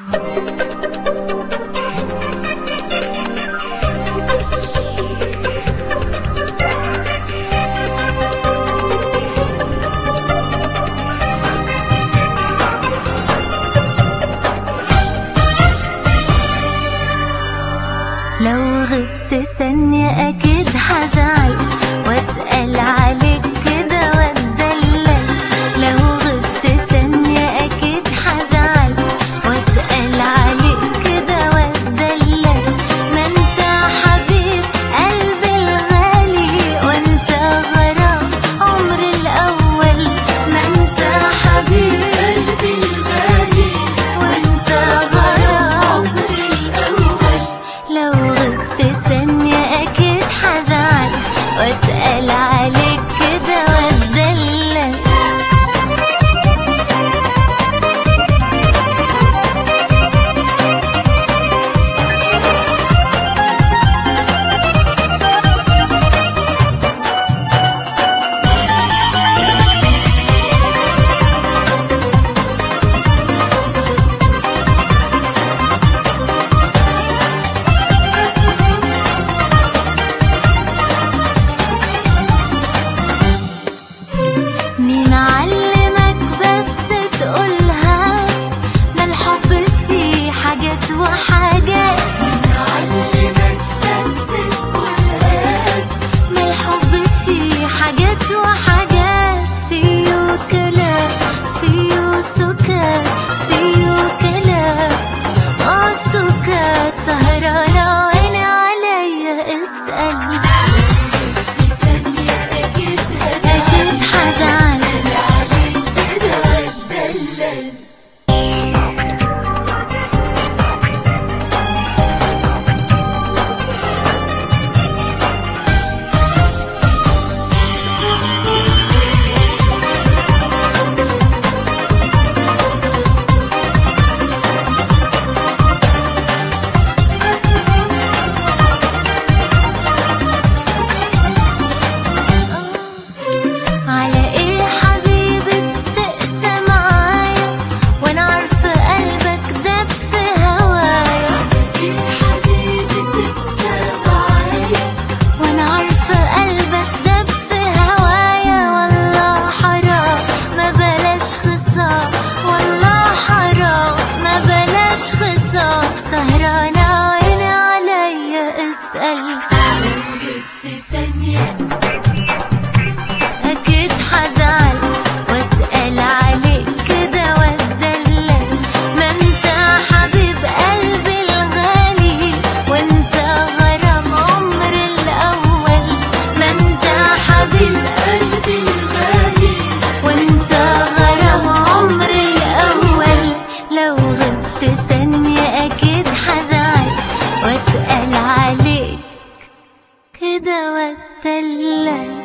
لو غبت ثانية أكيد هزعل واتقل عليك كده واتدلل. لو غبت ثانية أكيد هزعل واتقل عليك كده واتدلل. ما انت حبيب قلبي الغالي وانت غرام عمري الأول. ما انت حبيب قلبي الغالي وانت غرام عمري الأول. لو غبت ثانية أكيد هزعل واتقل عليك كده واتدلل. مين علمك بس تقول هات؟ ما الحب فيه حاجات وحاجات. مين علمك بس تقول هات؟ ما الحب فيه حاجات وحاجات. فيه كلام فيه سكات فيه كلام سكات. سهرانة عيني عليا اسأل. أكيد هزعل على ايه حبيبي بتقسى معايا وانا عارفة قلبك داب في هوايا. ايه حبيبي بتقسى معايا وانا عارفة قلبك داب في هوايا. والله حرام ما بلاش خصام والله حرام ما بلاش خصام. سهرانة عيني عليا اسأل. لو غبت ثانية أكيد هزعل واتقل عليك كده واتدلل. ما انت حبيب قلبي الغالي وانت غرام عمري الأول. ما انت حبيب قلبي الغالي وانت غرام عمري الأول. لو غبت ثانية أكيد هزعل واتقل عليك كده واتدلل.